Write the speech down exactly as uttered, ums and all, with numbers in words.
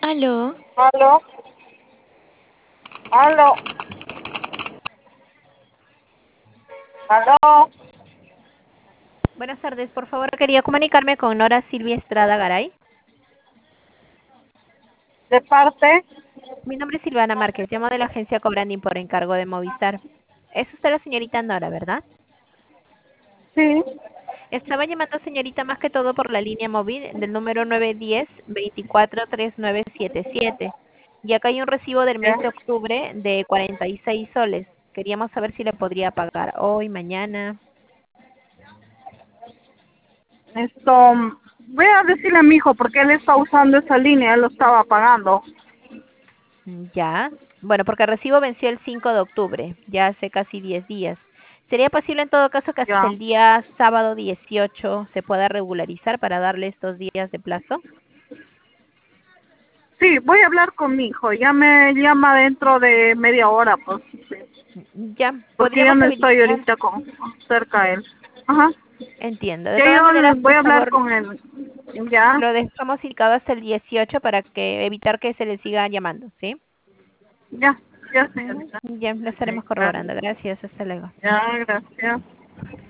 Aló. Aló, aló, aló, Buenas tardes, por favor, quería comunicarme con Nora Silvia Estrada Garay. de parte, Mi nombre es Silvana Márquez, llamo de la agencia Cobranding por encargo de Movistar. Es usted la señorita Nora, ¿verdad? sí, Estaba llamando, señorita, más que todo por la línea móvil del número nueve uno cero, dos cuatro tres nueve siete siete. Y acá hay un recibo del ya. mes de octubre de cuarenta y seis soles. Queríamos saber si le podría pagar hoy, mañana. Esto, voy a decirle a mi hijo porque él está usando esa línea, él lo estaba pagando. Mm, Ya. Bueno, porque el recibo venció el cinco de octubre, ya hace casi diez días. ¿Sería posible en todo caso que hasta Ya, el día sábado dieciocho se pueda regularizar para darle estos días de plazo? sí, voy a hablar con mi hijo, ya me llama dentro de media hora, pues, sí, Mm, Ya, porque ya podríamos no estoy habilitar. ahorita con, cerca de él. Ajá, Entiendo. De ya todas yo maneras, l- voy por a hablar favor, con él, ya, lo dejamos indicado hasta el dieciocho para que evitar que se le siga llamando, ¿sí? ya, ya Ujú. señorita, Ya, lo estaremos sí, gracias, corroborando. Gracias, hasta luego. ya, gracias.